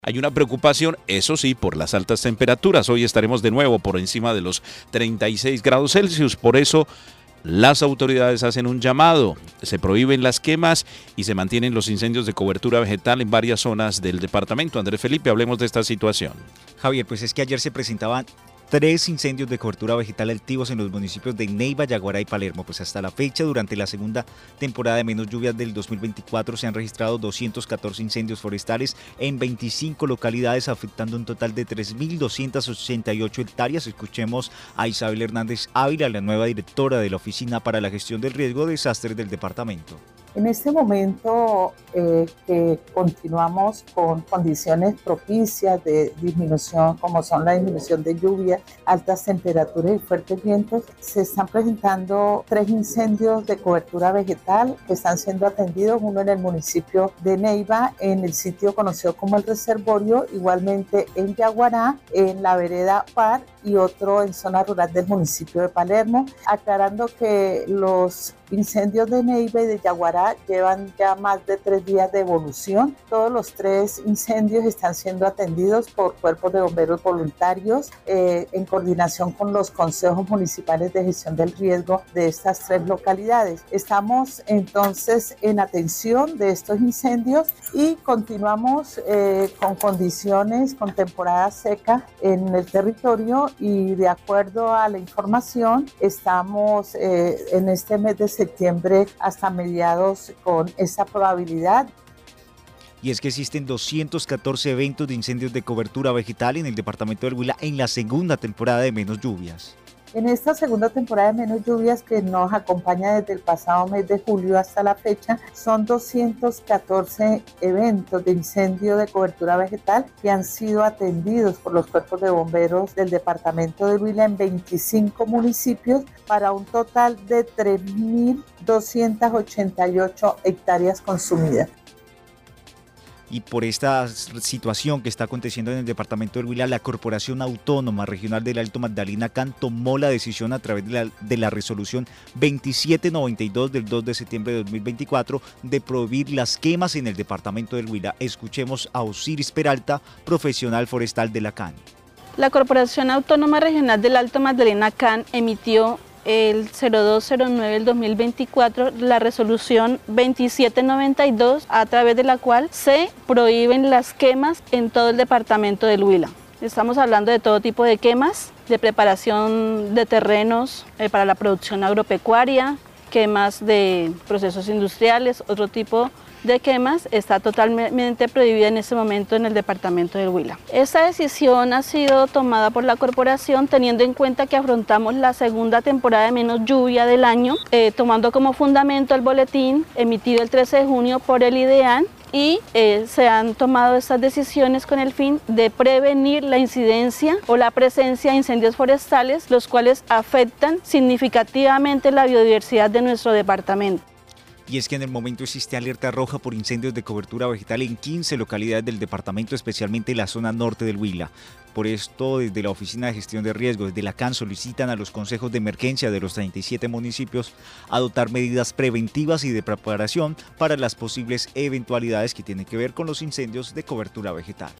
Hay una preocupación, eso sí, por las altas temperaturas. Hoy estaremos de nuevo por encima de los 36 grados Celsius. Por eso, las autoridades hacen un llamado. Se prohíben las quemas y se mantienen los incendios de cobertura vegetal en varias zonas del departamento. Andrés Felipe, hablemos de esta situación. Javier, pues es que ayer se presentaban 3 incendios de cobertura vegetal activos en los municipios de Neiva, Yaguará y Palermo. Pues hasta la fecha, durante la segunda temporada de menos lluvias del 2024, se han registrado 214 incendios forestales en 25 localidades, afectando un total de 3.288 hectáreas. Escuchemos a Isabel Hernández Ávila, la nueva directora de la Oficina para la Gestión del Riesgo de Desastres del departamento. En este momento que continuamos con condiciones propicias de disminución, como son la disminución de lluvia, altas temperaturas y fuertes vientos, se están presentando 3 incendios de cobertura vegetal que están siendo atendidos, uno en el municipio de Neiva, en el sitio conocido como El Reservorio, igualmente en Yaguará, en la vereda Par, y otro en zona rural del municipio de Palermo, aclarando que los incendios de Neiva y de Yaguará llevan ya más de 3 días de evolución. Todos los 3 incendios están siendo atendidos por cuerpos de bomberos voluntarios en coordinación con los consejos municipales de gestión del riesgo de estas 3 localidades. Estamos entonces en atención de estos incendios y continuamos con condiciones, con temporada seca en el territorio, y de acuerdo a la información estamos en este mes de septiembre hasta mediados con esa probabilidad. Y es que existen 214 eventos de incendios de cobertura vegetal en el departamento del Huila en la segunda temporada de menos lluvias. En esta segunda temporada de menos lluvias, que nos acompaña desde el pasado mes de julio hasta la fecha, son 214 eventos de incendio de cobertura vegetal que han sido atendidos por los cuerpos de bomberos del departamento de Huila en 25 municipios, para un total de 3.288 hectáreas consumidas. Y por esta situación que está aconteciendo en el departamento del Huila, la Corporación Autónoma Regional del Alto Magdalena Can tomó la decisión a través de la resolución 2792 del 2 de septiembre de 2024 de prohibir las quemas en el departamento del Huila. Escuchemos a Osiris Peralta, profesional forestal de la CAN. La Corporación Autónoma Regional del Alto Magdalena CAN emitió el 0209 del 2024 la resolución 2792, a través de la cual se prohíben las quemas en todo el departamento del Huila. Estamos hablando de todo tipo de quemas, de preparación de terrenos para la producción agropecuaria, quemas de procesos industriales, otro tipo de quemas. Está totalmente prohibida en este momento en el departamento del Huila. Esta decisión ha sido tomada por la corporación teniendo en cuenta que afrontamos la segunda temporada de menos lluvia del año, tomando como fundamento el boletín emitido el 13 de junio por el IDEAN, y se han tomado estas decisiones con el fin de prevenir la incidencia o la presencia de incendios forestales, los cuales afectan significativamente la biodiversidad de nuestro departamento. Y es que en el momento existe alerta roja por incendios de cobertura vegetal en 15 localidades del departamento, especialmente en la zona norte del Huila. Por esto, desde la Oficina de Gestión de Riesgos, desde la CAN, solicitan a los consejos de emergencia de los 37 municipios adoptar medidas preventivas y de preparación para las posibles eventualidades que tienen que ver con los incendios de cobertura vegetal.